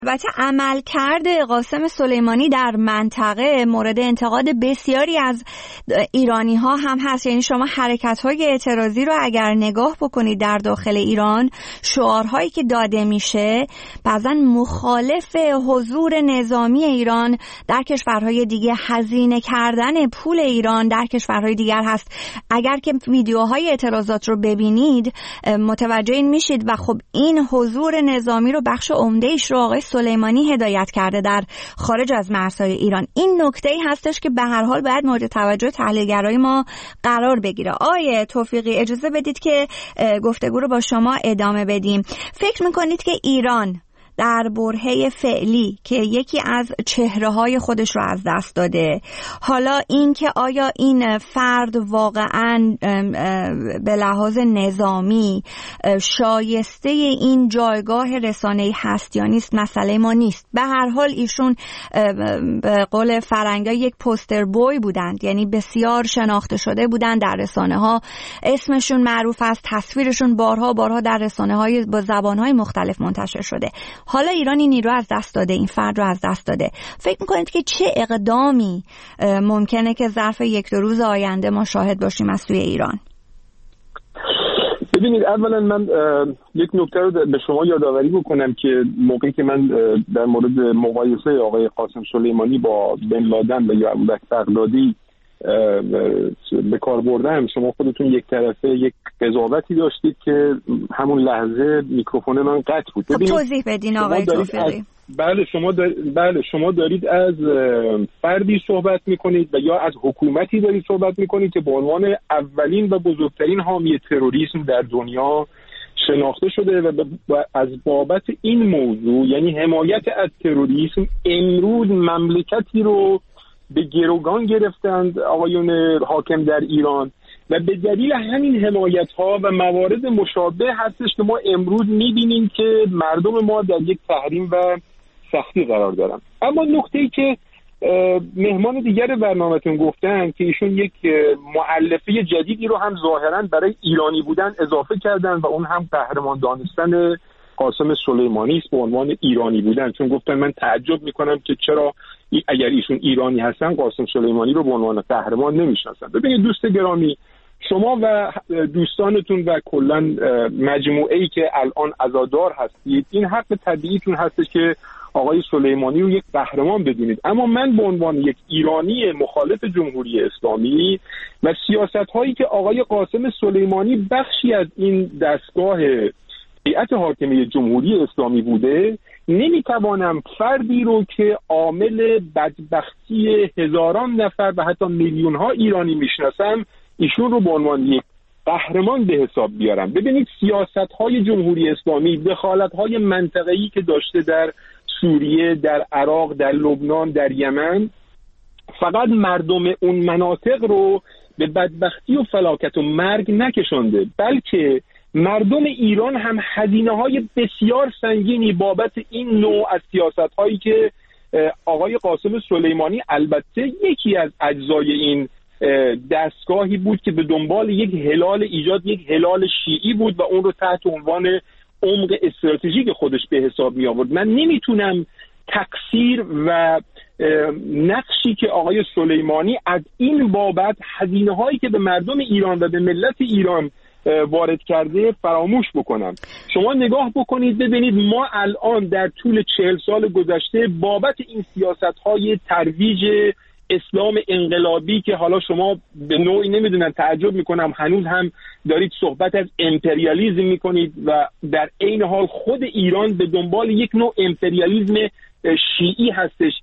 البته عملکرد قاسم سلیمانی در منطقه مورد انتقاد بسیاری از ایرانی ها هم هست. یعنی شما حرکت های اعتراضی رو اگر نگاه بکنید در داخل ایران، شعارهایی که داده میشه بعضا مخالف حضور نظامی ایران در کشورهای دیگه، هزینه کردن پول ایران در کشورهای دیگر هست. اگر که ویدیوهای اعتراضات رو ببینید متوجه این میشید و خب این حضور نظامی رو بخش عمده‌ایش رو آقای سلیمانی هدایت کرده در خارج از مرزهای ایران. این نکته‌ای هستش که به هر حال باید مورد توجه تحلیلگرای ما قرار بگیره. آقای توفیقی اجازه بدید که گفتگو رو با شما ادامه بدیم. فکر می‌کنید که ایران در برهه فعلی که یکی از چهره‌های خودش رو از دست داده، حالا این که آیا این فرد واقعاً به لحاظ نظامی شایسته این جایگاه رسانه‌ای هست یا نیست مسئله ما نیست. به هر حال ایشون به قول فرنگا یک پوستر بوی بودند، یعنی بسیار شناخته شده بودند در رسانه‌ها، اسمشون معروف است، تصویرشون بارها در رسانه‌های با زبان‌های مختلف منتشر شده. حالا ایران این نیرو از دست داده، این فرد رو از دست داده. فکر میکنید که چه اقدامی ممکنه که ظرف 1-2 روز آینده ما شاهد باشیم از سوی ایران؟ ببینید، اولا من یک نکته رو به شما یادآوری بکنم که موقعی که من در مورد مقایسه آقای قاسم سلیمانی با بن لادن و یا ابوبکر بغدادی به کار بردم، شما خودتون یک طرفه یک قضاوتی داشتید که همون لحظه میکروفون من قطع بود. خب توضیح بدین آقای توفیقی. بله شما دارید از فردی صحبت میکنید و یا از حکومتی دارید صحبت میکنید که به عنوان اولین و بزرگترین حامی تروریسم در دنیا شناخته شده و از بابت این موضوع، یعنی حمایت از تروریسم، امروز مملکتی رو به گروگان گرفتند آقایون حاکم در ایران و به دلیل همین حمایت‌ها و موارد مشابه هستش که ما امروز می‌بینیم که مردم ما در یک تحریم و سختی قرار دارن. اما نکته‌ای که مهمان دیگر برنامه‌تون گفتن که ایشون یک مؤلفه جدیدی رو هم ظاهراً برای ایرانی بودن اضافه کردن و اون هم قهرمان دانستن قاسم سلیمانی است به عنوان ایرانی بودن، چون گفتن من تعجب میکنم که چرا اگر ایشون ایرانی هستن قاسم سلیمانی رو به عنوان قهرمان نمیشناسن. ببینید دوست گرامی، شما و دوستانتون و کلا مجموعه‌ای که الان عزادار هستید، این حق طبیعیتون هستش که آقای سلیمانی رو یک قهرمان بدونید. اما من به عنوان یک ایرانی مخالف جمهوری اسلامی و سیاست‌هایی که آقای قاسم سلیمانی بخشی از این دستگاه هیئت حاکمه جمهوری اسلامی بوده، نمیتوانم فردی رو که عامل بدبختی هزاران نفر و حتی میلیون ها ایرانی میشناسم، ایشون رو به عنوان یک قهرمان به حساب بیارم. ببینید سیاست های جمهوری اسلامی، دخالت های منطقه‌ای که داشته در سوریه، در عراق، در لبنان، در یمن، فقط مردم اون مناطق رو به بدبختی و فلاکت و مرگ نکشانده، بلکه مردم ایران هم هزینه‌های بسیار سنگینی بابت این نوع از سیاست‌هایی که آقای قاسم سلیمانی البته یکی از اجزای این دستگاهی بود که به دنبال یک هلال ایجاد یک هلال شیعی بود و اون رو تحت عنوان عمق استراتژیک خودش به حساب می آورد. من نمیتونم تقصیر و نقشی که آقای سلیمانی از این بابت هزینه‌هایی که به مردم ایران و به ملت ایران وارد کرده فراموش بکنم. شما نگاه بکنید ببینید ما الان در طول 40 سال گذشته بابت این سیاست‌های ترویج اسلام انقلابی که حالا شما به نوعی نمیدونن تعجب میکنم هنوز هم دارید صحبت از امپریالیسم میکنید و در عین حال خود ایران به دنبال یک نوع امپریالیسم شیعی هستش،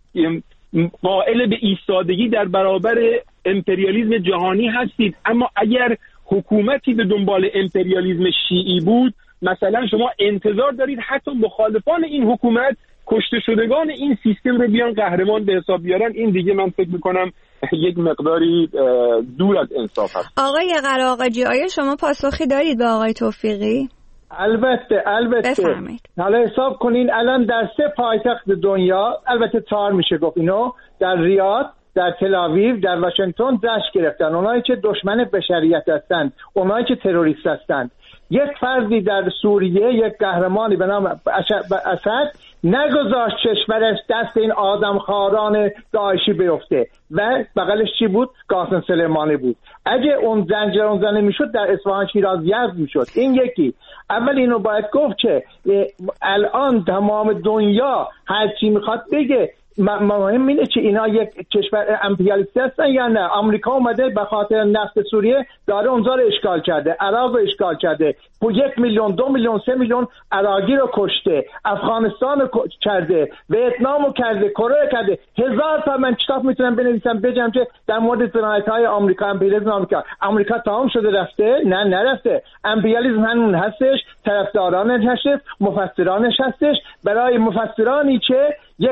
قائل به ایستادگی در برابر امپریالیسم جهانی هستید. اما اگر حکومتی به دنبال امپریالیسم شیعی بود، مثلا شما انتظار دارید حتی مخالفان این حکومت کشته شدگان این سیستم رو بیان قهرمان به حساب بیارن. این دیگه من فکر میکنم یک مقداری دور از انصاف هست. آقای قراقجی، آیا شما پاسخی دارید به آقای توفیقی؟ البته بفرمایید. حالا حساب کنین الان در 3 پایتخت دنیا، البته 4 میشه گفت اینو، در ریاض، در تل آویو، در واشنگتن دست گرفتن اونایی که دشمن بشریت هستند، اونایی که تروریست هستند. یک فردی در سوریه، یک قهرمانی به نام اسد نگذاشت کشورش دست این آدمخواران داعشی بیفته و بغلش چی بود؟ قاسم سلیمانی بود. اگه اون زنجیر اون زنه میشد در اصفهان شیراز یزد میشد. این یکی. اول اینو باید گفت که الان تمام دنیا هر چی میخواد بگه، مهم اینه که اینا یک کشور امپریالیستی هستن یا نه. آمریکا اومده به خاطر نفت سوریه داره اونجا رو اشغال کرده، عراق رو اشغال کرده، 1 میلیون 2 میلیون 3 میلیون عراقی رو کشته، افغانستان رو کرده، ویتنام رو کرده، کره کرده. هزار تا من کتاب میتونم بنویسم بگم که در مورد جنایت‌های آمریکا، امپریالیسم آمریکا تمام شده رفته؟ نه نرفته. امپریالیسم همون هستش، طرفدارانش هستش، مفسرانش هستش. برای مفسرانی که یک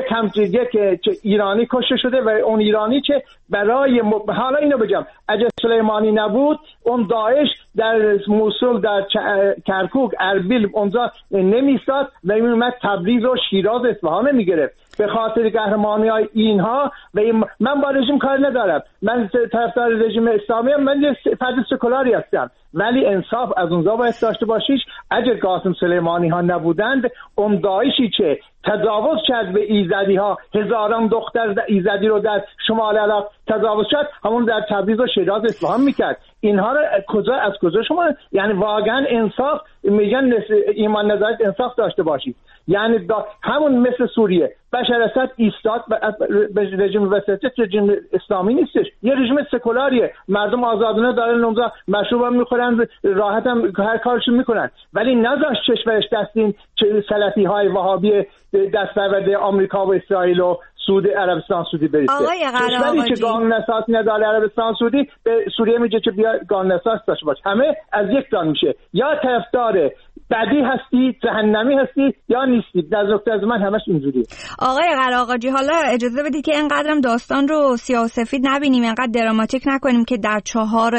ایرانی کشته شده و اون ایرانی که برای حالا اینو بگم اگه سلیمانی نبود اون داعش در موصل، در کرکوک، اربیل اونجا نمیستاد و میومد تبریز و شیراز اصفهان میگرفت. به خاطر قهرمانی‌های اینها و من با رژیم کار ندارم، من طرفدار رژیم اسلامی ام، من فرد سکولاری هستم، ولی انصاف از اونجا باید داشته باشیش. اگر قاسم سلیمانی ها نبودند اون داعشی که تجاوز کرد به ایزدی ها، هزاران دختر ایزدی رو در شمال عراق تجاوز کرد، همون در تبریز و شیراز اصفهان میکرد. اینها رو از کجا شما، یعنی واقعا انصاف میگن، ایمان نظرت انصاف داشته باشید. یعنی همون مثل سوریه بشار اسد ایستاد به رژیم وسطیت، رژیم اسلامی نیستش، یه رژیم سکولاریه، مردم آزادانه دارن اونجا مشروب هم میخورن، راحت هم هر کارشون میکنن، ولی نذاشت کشورش دست این سلفی های وهابی دستاورده آمریکا و اسرائیل و سعود عربستان سعودی بریسته. کشوری که قانون اساسی نداره عربستان سعودی به سوریه میگه که بیا قانون اساسی داشته باش. همه از یک دان میشه، یا طرفدار بدی هستی، جهنمی هستی، یا نیستی. در نقطه از من همش اینجوریه. آقای قراقاجی حالا اجازه بدید که اینقدرم داستان رو سیاه و سفید نبینیم، اینقدر دراماتیک نکنیم که در 4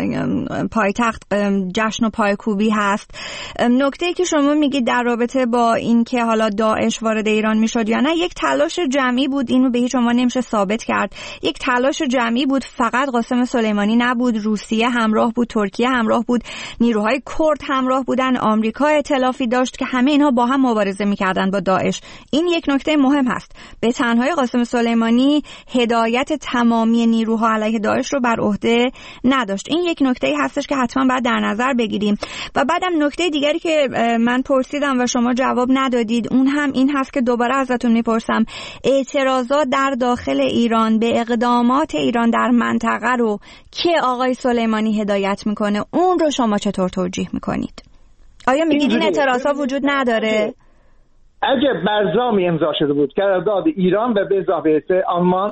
پایتخت جشن و پایکوبی هست. نکته‌ای که شما میگید در رابطه با این که حالا داعش وارد ایران میشد یا نه، یک تلاش جمعی بود، اینو به هیچ عنوان نمیشه ثابت کرد. یک تلاش جمعی بود، فقط قاسم سلیمانی نبود، روسیه همراه بود، ترکیه همراه بود، نیروهای کرد همراه بودن، آمریکا ائتلافی داشت که همه اینها با هم مبارزه میکردن با داعش. این یک نکته مهم هست. به تنهایی قاسم سلیمانی هدایت تمامی نیروها علیه داعش رو بر عهده نداشت. این یک نکته هستش که حتما باید در نظر بگیریم. و بعدم نکته دیگری که من پرسیدم و شما جواب ندادید، اون هم این هست که دوباره ازتون میپرسم، اعتراضات در داخل ایران به اقدامات ایران در منطقه رو که آقای سلیمانی هدایت میکنه، اون رو شما چطور توجیه میکنید؟ آیا میگید این اعتراضات وجود نداره؟ اگه برجامی امضا شده بود قرارداد ایران و به اضافه آلمان،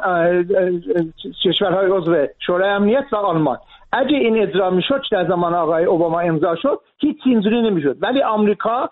کشورهای عضو شورای امنیت و آلمان، اگه این اجرا میشد در زمان آقای اوباما امضا شد، هیچ اینجوری نمیشد. ولی آمریکا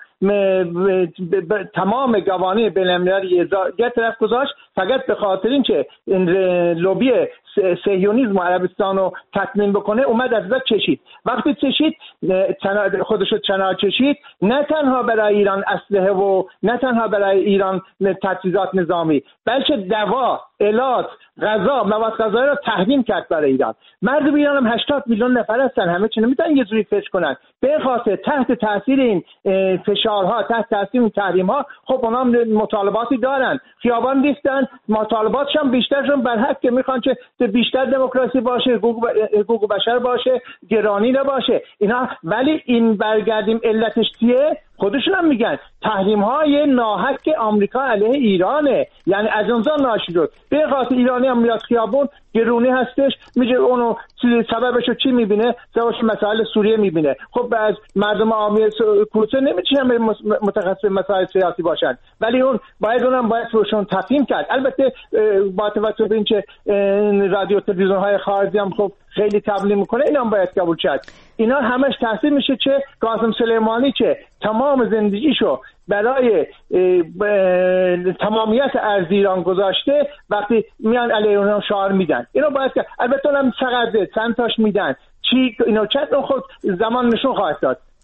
تمام قوانین بین‌المللی یه طرف گذاشت فقط به خاطر اینکه لوبی صهیونیسم و عربستان رو تطمین بکنه، اومد از دست کشید. وقتی کشید خودشو کنار کشید، نه تنها برای ایران اسلحه و نه تنها برای ایران تجهیزات نظامی، بلکه دوا، الات، غذا، مواد غذایی رو تحریم کرد برای ایران. مردم ایران هم 80 میلیون نفر هستن، همه چی نمیتونن یه جوری فکر کنن. به خاطر تحت تاثیر این فشارها، تحت تاثیر این تحریم‌ها، خب اونا مطالباتی دارن، خیابان ریختن، مطالباتشون بیشترشون بر حق که میخوان که بیشتر دموکراسی باشه، حقوق بشر باشه، گرانی نباشه اینا. ولی این برگردیم علتش چیه؟ خودشون هم میگن تحریم‌های ناحق آمریکا علیه ایرانه، یعنی از اونجا ناشی شد. به خاطر ایرانی هم میاد خیابون، گرونی هستش، میگه اونو سببشو چی میبینه؟ سببش مسائل سوریه میبینه. خب از مردم عامی کوچه نمیتونن متخصص مسائل سیاسی باشن، ولی اون باید روشون تفهیم کرد. البته با توجه به اینکه رادیو تلویزیون های خارجی هم خب خیلی تبلیغ میکنه، اینا هم باید قبول کرد. اینا همش تاثیر میشه که قاسم سلیمانی که تمام زندگیشو برای تمامیت ارض ایران گذاشته، وقتی میان علیه اونها شعار میدن، اینا باید که البته هم چقدر چند تاش میدن چی اینا چند خود زمان نشون خواهد داد.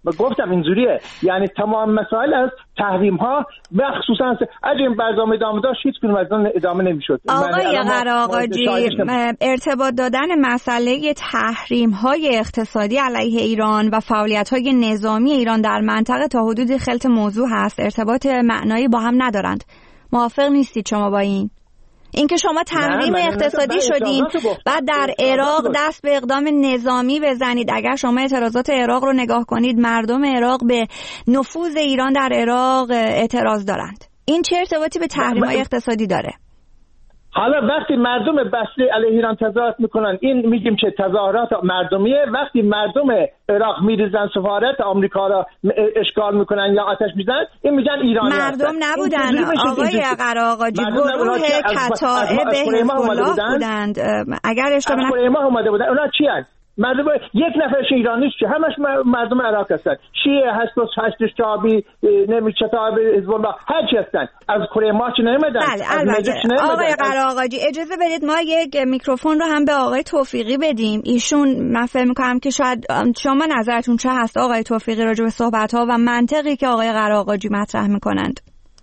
گفتم اینجوریه، یعنی تمام مسائل از تحریم ها مخصوصا اگه این برنامه ادامه داشت هیچ کنون ادامه نمیشد. آقای قراقاجی، ارتباط دادن مسئله تحریم های اقتصادی علیه ایران و فعالیت های نظامی ایران در منطقه تا حدودی خلط موضوع هست، ارتباط معنایی با هم ندارند. موافق نیستید شما با اینکه شما تحریم اقتصادی شدین بعد در عراق دست به اقدام نظامی بزنید؟ اگر شما اعتراضات عراق رو نگاه کنید، مردم عراق به نفوذ ایران در عراق اعتراض دارند. این چه ارتباطی به تحریم‌های اقتصادی داره؟ حالا وقتی مردم بسری علیه ایران تظاهرات میکنن، این میگیم که تظاهرات مردمیه. وقتی مردم عراق میریزن سفارت آمریکا را اشغال میکنن یا آتش میزنن، این میگن ایرانی مردم نبودن آقای قراقاجی، گروه کتائب حزب الله بودند. اگر اشتباه نکنم اومده بودن. اونا چی هست؟ مردم یک نفرش ایرانیست که همش مردم عراق هستن، شیعه هست، هشت شعبی، نمیچتا حزب الله، هر چی هستن. از کره ما چه نمیدن. بله البته آقای قراقاجی اجازه بدید ما یک میکروفون رو هم به آقای توفیقی بدیم. ایشون من فکر می‌کنم که شاید شما نظرتون چه هست آقای توفیقی راجع به صحبت‌ها و منطقی که آقای قراقاجی مطرح می‌کنند؟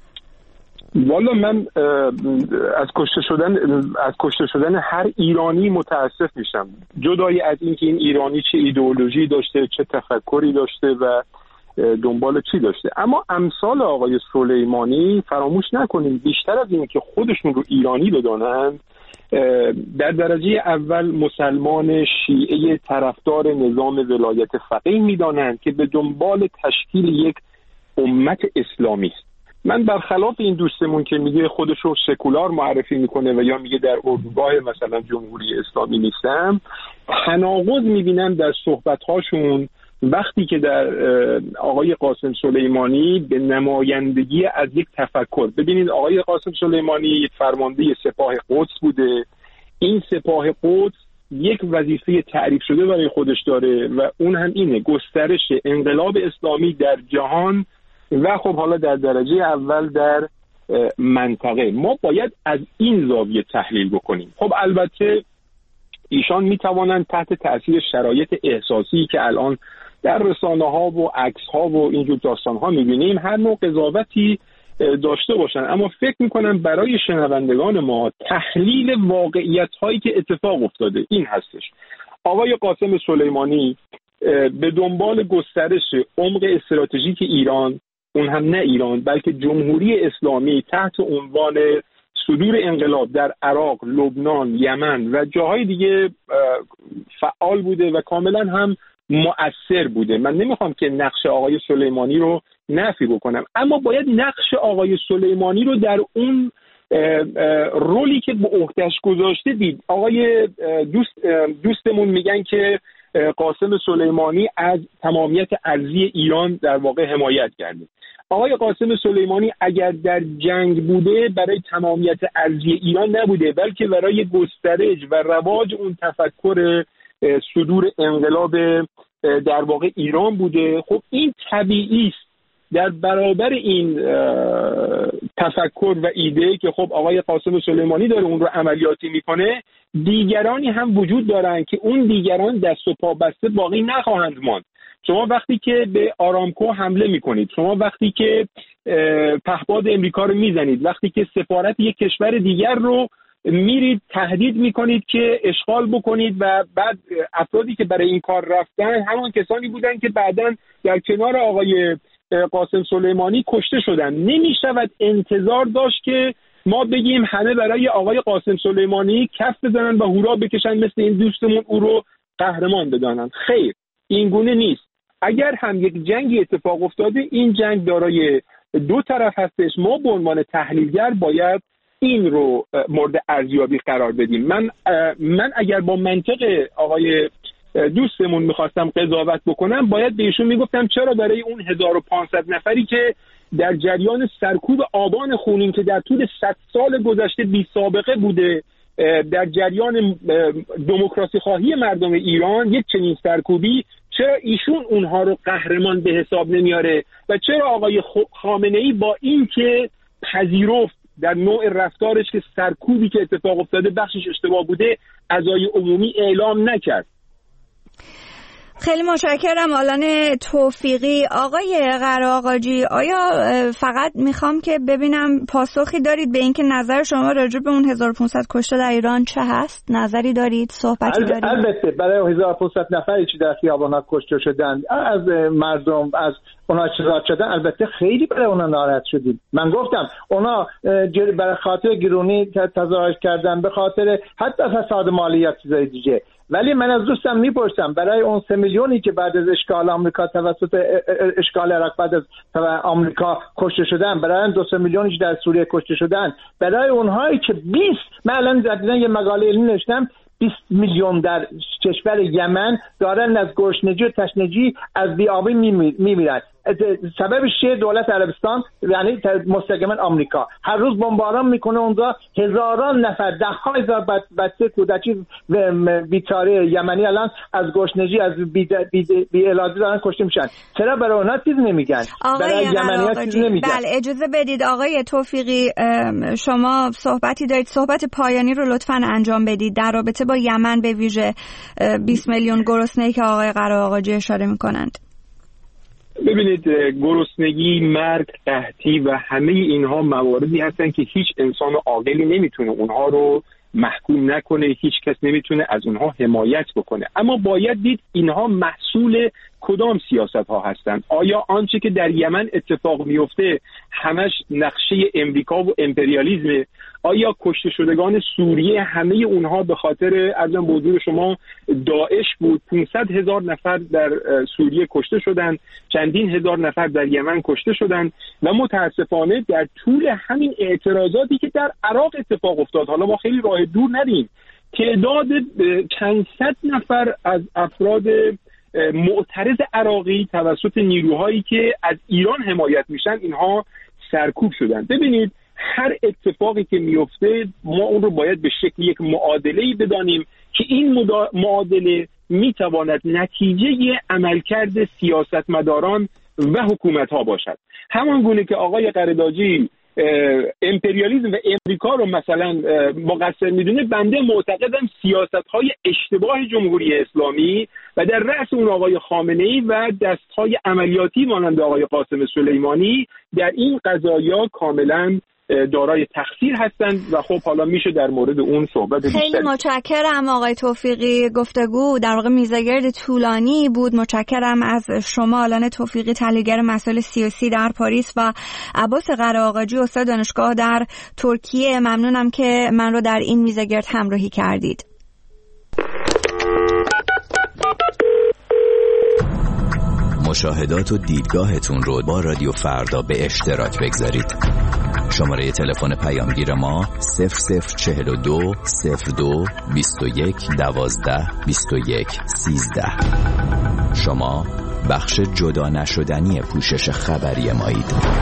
والا من از کشته شدن هر ایرانی متاسف میشم، جدای از اینکه این ایرانی چه ایدئولوژی داشته، چه تفکری داشته و دنبال چی داشته. اما امثال آقای سلیمانی فراموش نکنیم بیشتر از اینکه خودشون رو ایرانی بدانند، در درجه اول مسلمان شیعه طرفدار نظام ولایت فقیه میدانند که به دنبال تشکیل یک امت اسلامی است. من برخلاف این دوستمون که میگه خودش رو سکولار معرفی میکنه و یا میگه در اردوگاه مثلا جمهوری اسلامی نیستم، تناقض میبینم در صحبت‌هاشون وقتی که در آقای قاسم سلیمانی به نمایندگی از یک تفکر. ببینید آقای قاسم سلیمانی فرمانده سپاه قدس بوده، این سپاه قدس یک وظیفه تعریف شده برای خودش داره و اون هم اینه گسترش انقلاب اسلامی در جهان و خب حالا در درجه اول در منطقه. ما باید از این زاویه تحلیل بکنیم. خب البته ایشان میتوانند تحت تأثیر شرایط احساسی که الان در رسانه‌ها و عکس‌ها و اینجور داستان‌ها می‌بینیم هر نوع قضاوتی داشته باشن، اما فکر می‌کنم برای شنوندگان ما تحلیل واقعیت‌هایی که اتفاق افتاده این هستش. آقای قاسم سلیمانی به دنبال گسترش عمق استراتژیک ایران، اون هم نه ایران بلکه جمهوری اسلامی، تحت عنوان صدور انقلاب در عراق، لبنان، یمن و جاهای دیگه فعال بوده و کاملا هم مؤثر بوده. من نمیخوام که نقش آقای سلیمانی رو نفی بکنم، اما باید نقش آقای سلیمانی رو در اون رولی که به عهده‌اش گذاشته دید. آقای دوستمون میگن که قاسم سلیمانی از تمامیت ارضی ایران در واقع حمایت کرده. آقای قاسم سلیمانی اگر در جنگ بوده برای تمامیت ارضی ایران نبوده، بلکه برای گسترش و رواج اون تفکر صدور انقلاب در واقع ایران بوده. خب این طبیعی است در برابر این تفکر و ایده که خب آقای قاسم سلیمانی داره اون رو عملیاتی میکنه، دیگرانی هم وجود دارن که اون دیگران دست و پا بسته باقی نخواهند ماند. شما وقتی که به آرامکو حمله میکنید، شما وقتی که پهپاد امریکا رو میزنید، وقتی که سفارت یک کشور دیگر رو میرید تهدید میکنید که اشغال بکنید و بعد افرادی که برای این کار رفتن همان کسانی بودن که بعداً در کنار آقای قاسم سلیمانی کشته شدن. نمیشود انتظار داشت که ما بگیم همه برای آقای قاسم سلیمانی کف بزنن و هورا بکشن مثل این دوستمون او رو قهرمان بدانن. خیر، این گونه نیست. اگر هم یک جنگی اتفاق افتاده، این جنگ دارای دو طرف هستش. ما به عنوان تحلیلگر باید این رو مورد ارزیابی قرار بدیم. من اگر با منطق آقای دوستمون میخواستم قضاوت بکنم، باید به ایشون میگفتم چرا برای اون 1500 نفری که در جریان سرکوب آبان خونین که در طول 100 سال گذشته بی سابقه بوده در جریان دموکراسی خواهی مردم ایران، یک چنین سرکوبی، چرا ایشون اونها رو قهرمان به حساب نمیاره و چرا آقای خامنه‌ای با این که پذیرفت در نوع رفتارش که سرکوبی که اتفاق افتاده بخشش اشتباه بوده، عزای عمومی اعلام نکرد؟ خیلی متشکرم. آلان توفیقی. آقای قره‌آقاجی، آیا فقط میخوام که ببینم پاسخی دارید به اینکه نظر شما راجع به اون 1500 کشته در ایران چه هست؟ نظری دارید؟ صحبتی دارید؟ البته برای 1500 نفری که در خیابان‌ها کشته شدن از مردم، از اونا چیزا شدن، البته خیلی برای اونا ناراحت شدیم. من گفتم اونا برای خاطر گرونی تظاهر کردن، به خاطر حتی فساد مالی یا چیزای دیگه. ولی من از دوستم میپرسم برای اون 3 میلیونی که بعد از اشغال آمریکا توسط اشغال عراق بعد از آمریکا کشته شدن، برای 2 میلیونی که در سوریه کشته شدن، برای اونهایی که 20 من الان دیدن یه مقاله نوشتم 20 میلیون در کشور یمن دارن از گرسنگی و تشنگی از بی‌آبی میمیرن. سببش چیه؟ دولت عربستان، یعنی مستقیما آمریکا هر روز بمباران میکنه اونجا، هزاران نفر، ده ها هزار بچه کودکی بیچاره یمنی الان از گرسنگی از بی‌علاجی دارن کشته میشن. چرا برای اونها چیز نمیگن؟ برای یمنی‌ها چیز نمیگن. بله اجازه بدید آقای توفیقی، شما صحبتی دارید، صحبت پایانی رو لطفاً انجام بدید در رابطه با یمن، به ویژه 20 میلیون گرسنه‌ای که آقای قره‌آقاجی اشاره میکنند. ببینید، گرسنگی، مرگ، قحطی و همه اینها مواردی هستن که هیچ انسان عاقلی نمیتونه اونها رو محکوم نکنه، هیچ کس نمیتونه از اونها حمایت بکنه. اما باید دید اینها محصول کدام سیاست ها هستند. آیا آنچه که در یمن اتفاق میفته همش نقشه امریکا و امپریالیزمه؟ آیا کشته شدگان سوریه همه اونها به خاطر ارزم به حضور شما داعش بود؟ 500,000 نفر در سوریه کشته شدند، چندین هزار نفر در یمن کشته شدند و متاسفانه در طول همین اعتراضاتی که در عراق اتفاق افتاد، حالا ما خیلی راه دور نریم، تعداد چند صد نفر از افراد معترض عراقی توسط نیروهایی که از ایران حمایت میشن اینها سرکوب شدن. ببینید، هر اتفاقی که میفته ما اون رو باید به شکل یک معادله‌ای بدانیم که این معادله میتواند نتیجه عملکرد سیاستمداران و حکومت‌ها باشد. همان گونه که آقای قره‌آقاجی امپریالیسم و امریکا رو مثلا مقصر میدونه، بنده معتقدم سیاست‌های اشتباه جمهوری اسلامی و در رأس اون آقای خامنه‌ای و دست‌های عملیاتی مانند آقای قاسم سلیمانی در این قضایا کاملا دارای تقصیر هستند و خب حالا میشه در مورد اون صحبت بیشتر. خیلی متشکرم آقای توفیقی. گفتگو در واقع میزگرد طولانی بود. متشکرم از شما آلان توفیقی، تحلیلگر مسائل سیاسی در پاریس، و عباس قره‌آقاجی، استاد دانشگاه در ترکیه. ممنونم که من رو در این میزگرد همراهی کردید. مشاهدات و دیدگاهتون رو با رادیو فردا به اشتراک بگذارید. شماره تلفن پیامگیر ما 0042 02 21 12 21 13. شما بخش جدا نشدنی پوشش خبری مایید.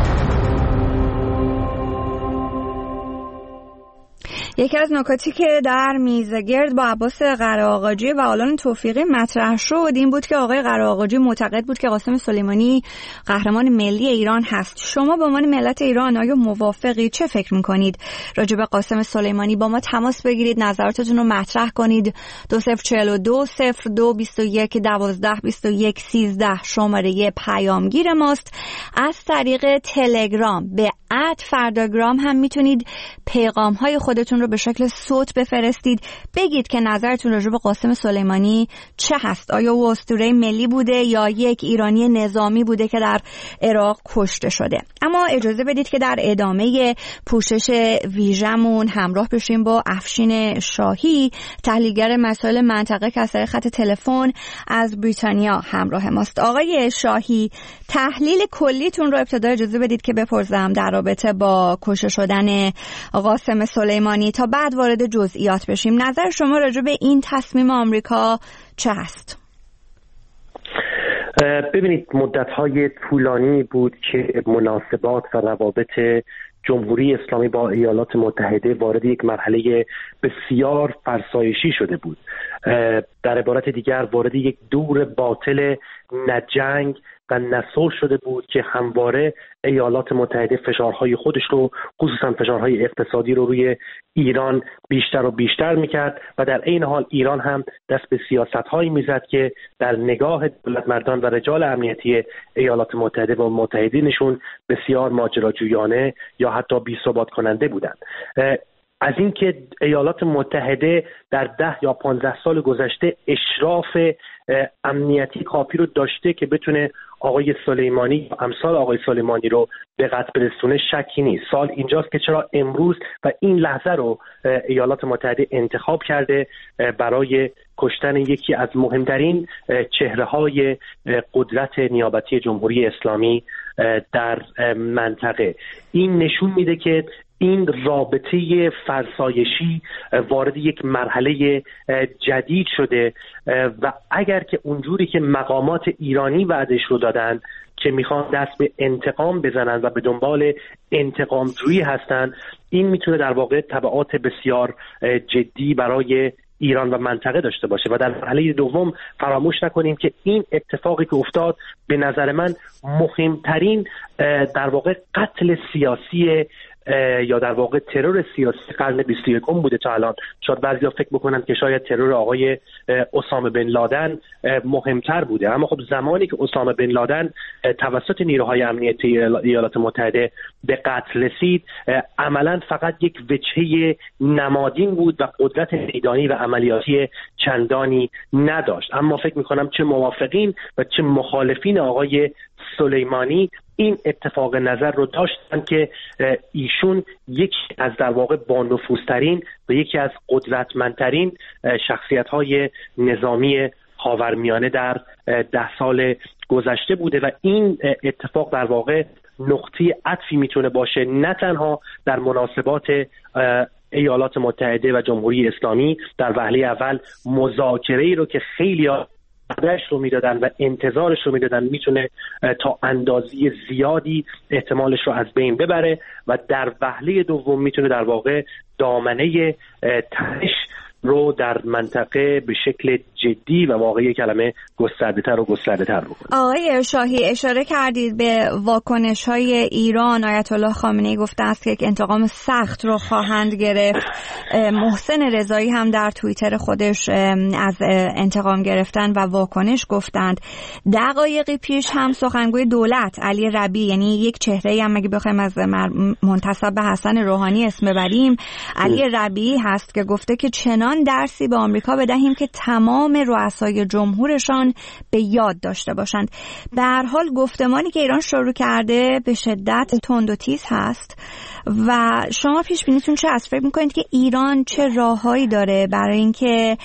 یکی از نکاتی که در میزگرد با عباس قره‌آقاجی و آلان توفیقی مطرح شد این بود که آقای قره‌آقاجی معتقد بود که قاسم سلیمانی قهرمان ملی ایران هست. شما به عنوان ملت ایران آیا موافقی؟ چه فکر می‌کنید راجع به قاسم سلیمانی؟ با ما تماس بگیرید، نظراتتون رو مطرح کنید. 2042 02 21 12 21 13 شماره پیامگیر ماست. از طریق تلگرام به @فرداگرام هم میتونید پیغام‌های خودتون رو به شکل صوت بفرستید. بگید که نظرتون راجع به قاسم سلیمانی چه هست. آیا او اسطوره ملی بوده یا یک ایرانی نظامی بوده که در عراق کشته شده؟ اما اجازه بدید که در ادامه پوشش ویژمون همراه بشیم با افشین شاهی، تحلیلگر مسائل منطقه که از طریق خط تلفن از بریتانیا همراه ماست. آقای شاهی، تحلیل کلیتون رو ابتدا اجازه بدید که بپرسم در رابطه با کشته شدن قاسم سلیمانی تا بعد وارد جزئیات بشیم. نظر شما راجع به این تصمیم آمریکا چه هست؟ ببینید، مدت‌های طولانی بود که مناسبات و روابط جمهوری اسلامی با ایالات متحده وارد یک مرحله بسیار فرسایشی شده بود. در عبارت دیگر وارد یک دور باطل، نه جنگ و نسل شده بود که همواره ایالات متحده فشارهای خودش رو، خصوصا فشارهای اقتصادی رو روی ایران بیشتر و بیشتر میکرد و در این حال ایران هم دست به سیاست‌هایی میزد که در نگاه دولتمردان و رجال امنیتی ایالات متحده و متحدینشون بسیار ماجراجویانه یا حتی بی‌ثبات کننده بودند. از اینکه ایالات متحده در 10 یا 15 سال گذشته اشراف امنیتی کافی رو داشته که بتونه آقای سلیمانی یا امثال آقای سلیمانی رو به قتل برسونه شکی نیست. سال اینجاست که چرا امروز و این لحظه رو ایالات متحده انتخاب کرده برای کشتن یکی از مهمترین چهره‌های قدرت نیابتی جمهوری اسلامی در منطقه. این نشون میده که این رابطه فرسایشی وارد یک مرحله جدید شده و اگر که اونجوری که مقامات ایرانی وعدش رو دادن که میخوان دست به انتقام بزنن و به دنبال انتقام جویی هستن، این میتونه در واقع تبعات بسیار جدی برای ایران و منطقه داشته باشه. و در مرحله دوم فراموش نکنیم که این اتفاقی که افتاد به نظر من مهمترین در واقع قتل سیاسی یا در واقع ترور سیاسی قرن 21 بوده تا الان. شاید بعضیا فکر بکنن که شاید ترور آقای اسامه بن لادن مهمتر بوده، اما خب زمانی که اسامه بن لادن توسط نیروهای امنیتی ایالات متحده به قتل رسید، عملا فقط یک وجهه نمادین بود و قدرت میدانی و عملیاتی چندانی نداشت. اما فکر میکنم چه موافقین و چه مخالفین آقای سلیمانی این اتفاق نظر رو داشتن که ایشون یکی از در واقع با نفوذترین و یکی از قدرتمندترین شخصیت‌های نظامی خاورمیانه در 10 سال گذشته بوده و این اتفاق در واقع نقطه عطفی میتونه باشه نه تنها در مناسبات ایالات متحده و جمهوری اسلامی. در وهله اول مذاکره‌ای رو که خیلی‌ها بعدش رو میدادن و انتظارش رو میدادن میتونه تا اندازی زیادی احتمالش رو از بین ببره و در وهله دوم میتونه در واقع دامنه تنش رو در منطقه به شکل جدی و واقعی کلمه گسترده‌تر و گسترده‌تر بکنه. آقای شاهی اشاره کردید به واکنش‌های ایران. آیت الله خامنه‌ای گفته است که یک انتقام سخت رو خواهند گرفت. محسن رضایی هم در توییتر خودش از انتقام گرفتن و واکنش گفتند. دقایقی پیش هم سخنگوی دولت علی ربیعی، یعنی یک چهره‌ای هم اگه بخوایم از منتسب به حسن روحانی اسم ببریم، علی ربیعی هست که گفته که چنان درسی به آمریکا بدهیم که تمام رؤسای جمهورشان به یاد داشته باشند. به هر حال گفتمانی که ایران شروع کرده به شدت تند و تیز هست و شما پیش بینیتون چه است؟ فکر می‌کنید که ایران چه راههایی داره برای اینکه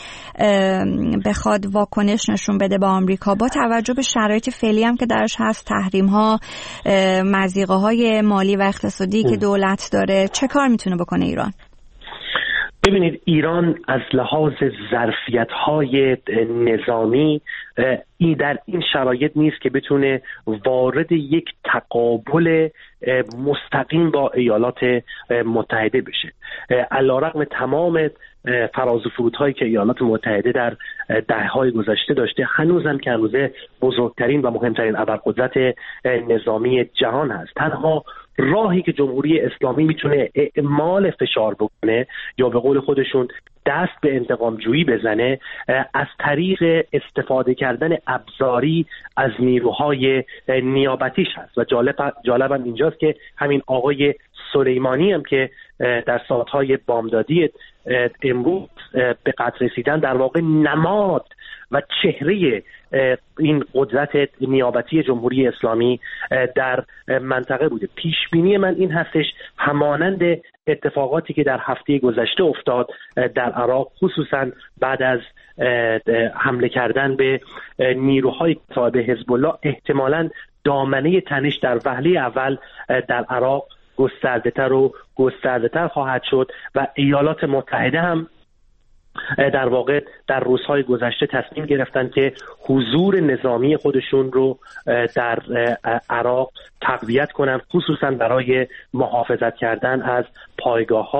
بخواد واکنش نشون بده به آمریکا با توجه به شرایط فعلی هم که درش هست، تحریم‌ها، مضیقه‌های مالی و اقتصادی که دولت داره؟ چه کار میتونه بکنه ایران؟ ببینید، ایران از لحاظ ظرفیت‌های نظامی در این شرایط نیست که بتونه وارد یک تقابل مستقیم با ایالات متحده بشه. علیرغم تمام فراز و فرودهایی که ایالات متحده در دهه‌های گذشته داشته، هنوزم که هنوزه بزرگترین و مهمترین ابرقدرت نظامی جهان هست. تنها راهی که جمهوری اسلامی میتونه اعمال فشار بکنه یا به قول خودشون دست به انتقام جویی بزنه، از طریق استفاده کردن ابزاری از نیروهای نیابتیش هست. و جالبم اینجاست که همین آقای سلیمانی هم که در ساعتهای بامدادی امروز به قتل رسیدن در واقع نماد و چهره این قدرت نیابتی جمهوری اسلامی در منطقه بوده. پیش بینی من این هستش همانند اتفاقاتی که در هفته گذشته افتاد در عراق، خصوصا بعد از حمله کردن به نیروهای تابع حزب الله، احتمالاً دامنه تنش در وهله اول در عراق گسترده‌تر و گسترده‌تر خواهد شد و ایالات متحده هم در واقع در روزهای گذشته تصمیم گرفتن که حضور نظامی خودشون رو در عراق تقویت کنن، خصوصا برای محافظت کردن از پایگاه‌ها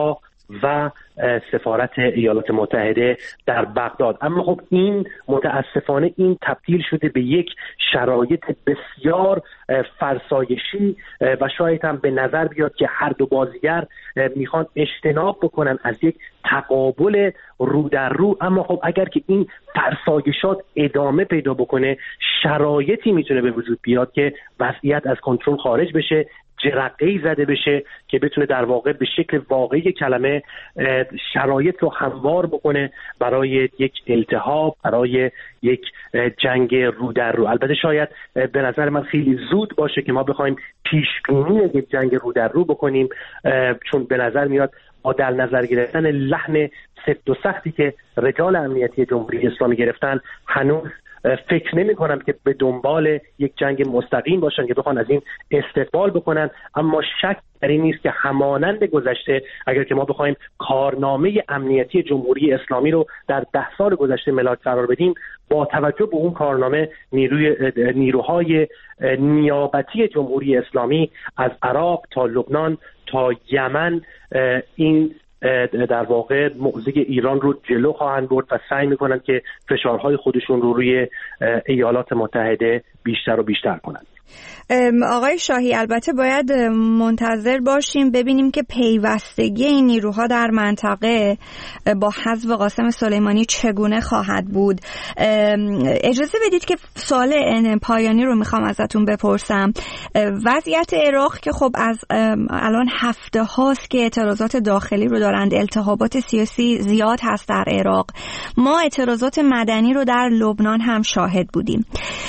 و سفارت ایالات متحده در بغداد. اما خب این متاسفانه این تبدیل شده به یک شرایط بسیار فرسایشی و شاید هم به نظر بیاد که هر دو بازیگر میخوان اجتناب بکنن از یک تقابل رو در رو. اما خب اگر که این فرسایشات ادامه پیدا بکنه، شرایطی میتونه به وجود بیاد که وضعیت از کنترل خارج بشه، جرقه‌ای زده بشه که بتونه در واقع به شکل واقعی کلمه شرایط رو هموار بکنه برای یک التهاب، برای یک جنگ رو در رو. البته شاید به نظر من خیلی زود باشه که ما بخوایم پیش بینی یک جنگ رو در رو بکنیم، چون به نظر میاد با در نظر گرفتن لحن سفت و سختی که رجال امنیتی جمهوری اسلامی گرفتن، هنوز فکر نمی کنم که به دنبال یک جنگ مستقیم باشن که بخوان از این استقبال بکنن. اما شک در این نیست که همانند گذشته اگر که ما بخوایم کارنامه امنیتی جمهوری اسلامی رو در 10 سال گذشته ملاک قرار بدیم، با توجه به اون کارنامه نیروهای نیابتی جمهوری اسلامی از عراق تا لبنان تا یمن این در واقع موضع ایران رو جلو خواهند برد و سعی میکنن که فشارهای خودشون رو روی ایالات متحده بیشتر و بیشتر کنند. آقای شاهی، البته باید منتظر باشیم ببینیم که پیوستگی این نیروها در منطقه با حذف قاسم سلیمانی چگونه خواهد بود. اجازه بدید که سوال پایانی رو میخوام ازتون بپرسم. وضعیت عراق که خب از الان هفته هاست که اعتراضات داخلی رو دارند، التهابات سیاسی زیاد هست در عراق. ما اعتراضات مدنی رو در لبنان هم شاهد بودیم.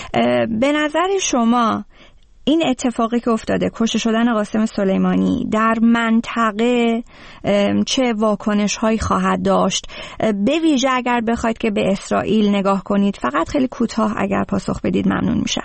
به نظر شما این اتفاقی که افتاده، کشته شدن قاسم سلیمانی، در منطقه چه واکنش هایی خواهد داشت؟ به ویژه اگر بخواید که به اسرائیل نگاه کنید، فقط خیلی کوتاه اگر پاسخ بدید ممنون میشم.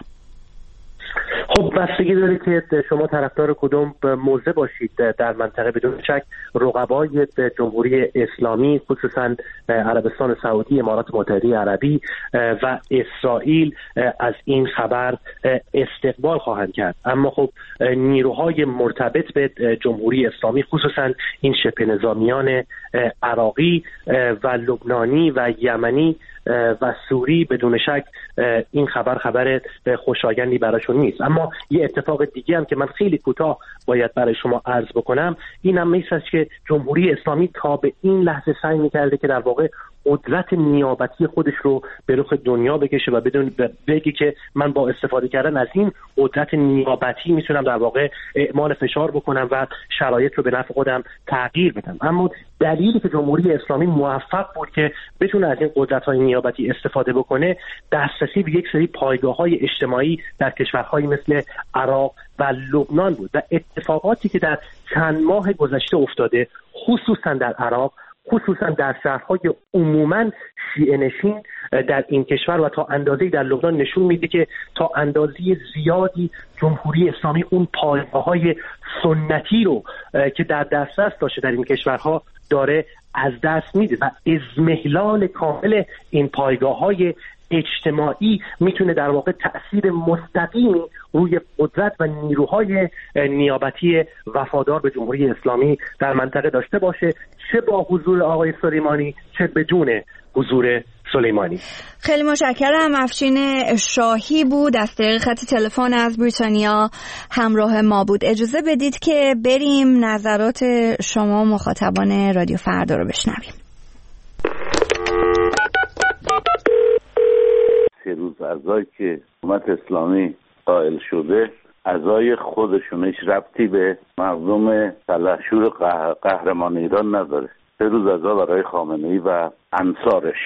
خب بستگی داره که شما طرفدار کدوم موضع باشید در منطقه. بدون شک رقبای جمهوری اسلامی، خصوصا عربستان سعودی، امارات متحده عربی و اسرائیل از این خبر استقبال خواهند کرد. اما خب نیروهای مرتبط به جمهوری اسلامی، خصوصا این شبه نظامیان عراقی و لبنانی و یمنی و سوری، بدون شک این خبر خوشایندی براشون نیست. اما یه اتفاق دیگه هم که من خیلی کوتاه باید برای شما عرض بکنم، این هم میشه که جمهوری اسلامی تا به این لحظه سعی میکرده که در واقع قدرت نیابتی خودش رو به رخ دنیا بکشه و بدون بگی که من با استفاده کردن از این قدرت نیابتی میتونم در واقع اعمال فشار بکنم و شرایط رو به نفع خودم تغییر بدم. اما دلیلی که جمهوری اسلامی موفق بود که بتونه از این قدرت‌های نیابتی استفاده بکنه، دسترسی به یک سری پایگاه‌های اجتماعی در کشورهایی مثل عراق و لبنان بود و اتفاقاتی که در چند ماه گذشته افتاده، خصوصا در عراق، خصوصا در شهرهای عموماً شیعه نشین در این کشور و تا اندازه‌ای در لبنان نشون میده که تا اندازه زیادی جمهوری اسلامی اون پایگاه‌های سنتی رو که در دسترس داشته در این کشورها داره از دست میده و اضمحلال کامل این پایگاه‌های اجتماعی میتونه در واقع تأثیر مستقیمی روی قدرت و نیروهای نیابتی وفادار به جمهوری اسلامی در منطقه داشته باشه، چه با حضور آقای سلیمانی چه بدون حضور سلیمانی. خیلی متشکرم. افشین شاهی بود از طریق خط تلفن از بریتانیا همراه ما بود. اجازه بدید که بریم نظرات شما مخاطبان رادیو فردا رو بشنویم. 3 روز اعضایی که حکومت اسلامی قائل شده، اعضای خودشون هیچ ربطی به مردم سلحشور قهرمان ایران نداره. 3 روز اعضا برای خامنه‌ای و انصارش.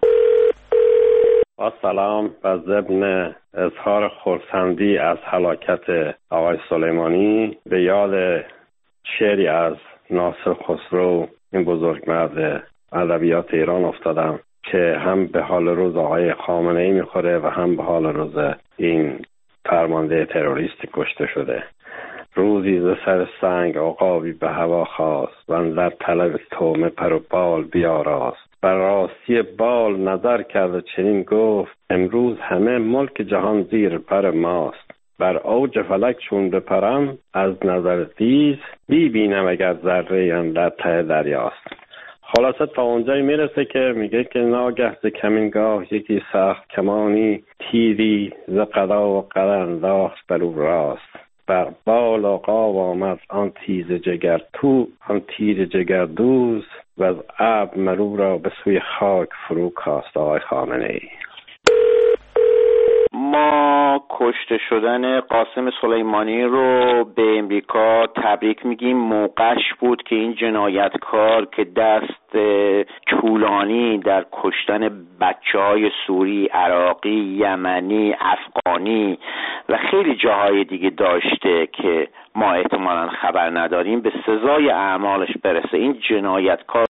سلام. و ضمن اظهار خرسندی از هلاکت آقای سلیمانی به یاد شعری از ناصر خسرو، این بزرگمرد ادبیات ایران افتادم که هم به حال روز آقای خامنه‌ای میخوره و هم به حال روز این فرمانده تروریستی کشته شده. روزی ز سر سنگ عقابی به هوا خواست و اندر طلب طعمه پر و بال بیاراست. بر راستی بال نظر کرد و چنین گفت امروز همه ملک جهان زیر پر ماست. بر اوج فلک چون بپرم از نظر تیز بینم اگر ذره اندر ته دریاست. خلاصه تا اونجایی میرسه که میگه که ناگه ز کمینگاه یکی سخت کمانی تیری ز قضا و قدر انداخت بر او راست. بر بال و قاب آمد آن تیز جگر تو، آن تیر جگر دوز و از ابر مرو را به سوی خاک فرو کاست. آقای خامنه‌ای، ما کشته شدن قاسم سلیمانی رو به امریکا تبریک میگیم. موقعش بود که این جنایتکار که دست طولانی در کشتن بچه‌های سوری، عراقی، یمنی، افغانی و خیلی جاهای دیگه داشته که ما احتمالاً خبر نداریم، به سزای اعمالش برسه. این جنایتکار